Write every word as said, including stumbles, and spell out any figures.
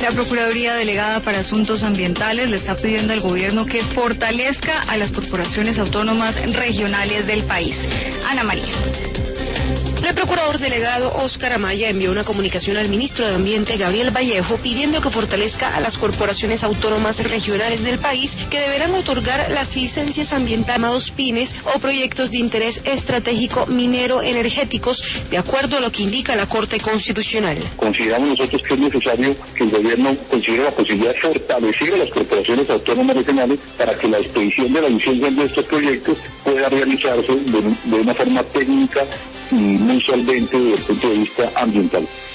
La Procuraduría Delegada para Asuntos Ambientales le está pidiendo al gobierno que fortalezca a las corporaciones autónomas regionales del país. Ana María. El procurador delegado Óscar Amaya envió una comunicación al ministro de Ambiente, Gabriel Vallejo, pidiendo que fortalezca a las corporaciones autónomas regionales del país que deberán otorgar las licencias ambientales llamados PINES o proyectos de interés estratégico minero energéticos, de acuerdo a lo que indica la Corte Constitucional. Consideramos nosotros que es necesario que el gobierno considere la posibilidad de fortalecer a las corporaciones autónomas regionales para que la expedición de la licencia de estos proyectos pueda realizarse de, de una forma técnica y muy solvente desde el punto de vista ambiental.